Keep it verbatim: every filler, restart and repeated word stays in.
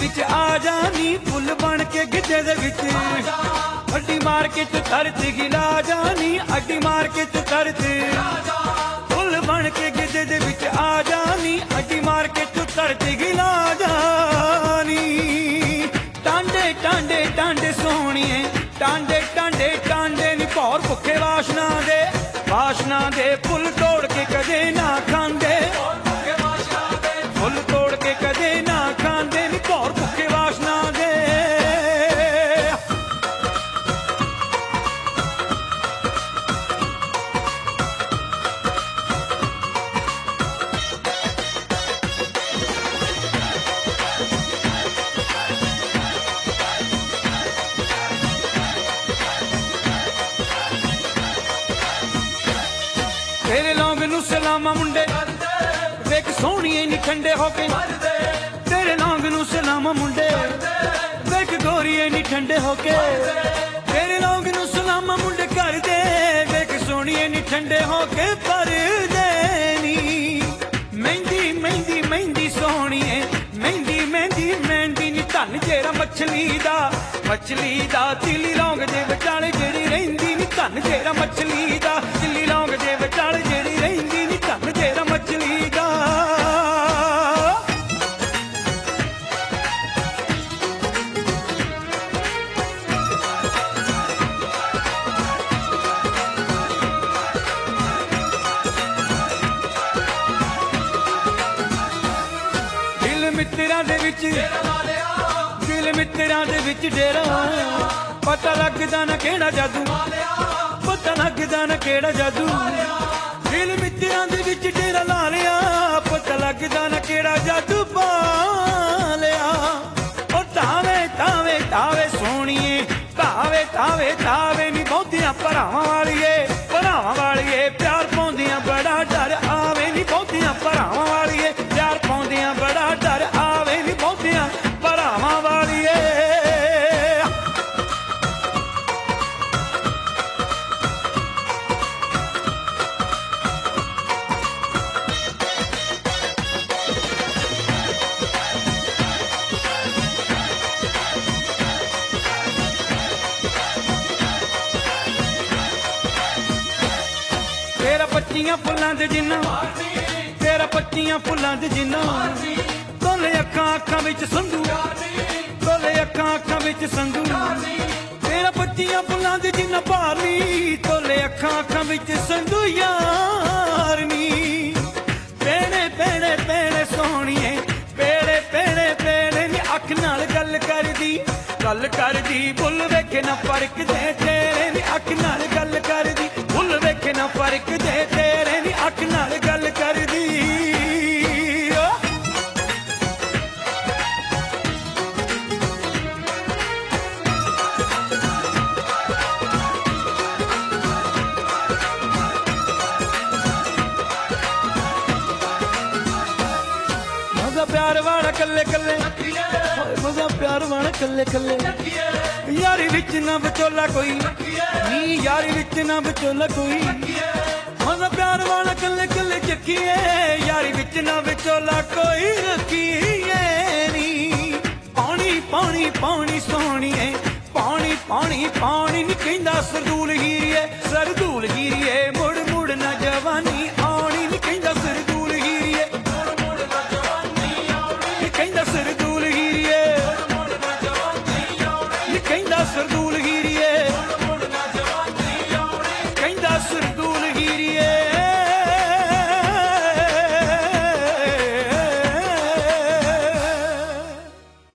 विच आ जानी फुल बन के गिद्धे दे विच अड्डी मार के तू तरत गिला जानी अड्डी मार के तू तरत फुल बन के गिद्धे दे विच आ जानी अड्डी मार के तू तरत गिला जानी टांडे टांडे टांडे सोहणिए टांडे टांडे टांडे नी भौर भुखे वाशना दे वाशना दे फुल तोड़ के कदे ना खांदे फुल तोड़ के कदे ना खांदे नी भौर भुखे वाशना दे तेरे लौंग नू सलामा मुंडे वेख सोहणीए नी ठंडे होके तेरे लौंग नू सलामा मुंडे वेख गोरीए नी ठंडे होके तेरे लौंग नू सलामा मुंडे कर दे वेख सोहणीए नी ठंडे होके पर देनी मेहंदी मेहंदी मेहंदी सोहणीए मेहंदी मेहंदी मेहंदी नी धन जेरा मछली दा मछली दा तिली लौंग दे विचाले जेड़ी रहिंदी नी धन जेरा मछली दा तिली लौंग दे विचाले जेड़ी रहिंदी नी धन जेरा मछली दा दिल मित्रा दे विच दिल मित्रा दे विच डेरा पता लगदा ना केड़ा जादू पता लगदा ना केड़ा जादू दिल मित्रा दे विच डेरा ला लिया पता लगदा ना केड़ा जादू पा लिया ओ तावे तावे तावे सोहणीए तावे तावे तावे नी बहुतियां भरावां वालीए भरावां वालीए प्यार पाउंदियां बड़ा डर आवे नी बहुतियां भरावां वालीए प्यार पाउंदियां बड़ा डर आवे नी बहुतियां भरावां वालीए तेरा पच्चियां फुल्लां दे जिन्ना तेरा पच्चियां फुल्लां दे जिन्ना तोले अखां अखां विच संधू तोले अखां अखां विच संधू तेरा पच्चियां फुल्लां दे जिन्ना भारनी तोले अखां अखां विच संधू यारनी पेड़े पेड़े पेड़े सोहणीए पेड़े पेड़े पेड़े नी अख नाल गल करदी गल करदी बुल वेखे ना फर्क दे तेरे नी अख नाल गल करदी बुल वेखे ना फर्क दे तेरे नी अख नाल गल करदी मजा प्यार वाला कल्ले कल्ले मजा प्यार वाला कल्ले कल्ले यारी विच ना बचोला कोई नी यारी विच ना बचोला कोई मजा प्यार वाला कल्ले कल्ले चक्कीए यारी विच ना बचोला कोई रखीए नी पानी पानी पानी सोहणीए पानी पानी पानी नी कहंदा सरदूल हीरीए सरदूल हीरीए मुड़ मुड़ ना जवानी आनी नी कहंदा सरदूल हीरीए कहंदा सरदूल हीरीए कहंदा सरदूल ही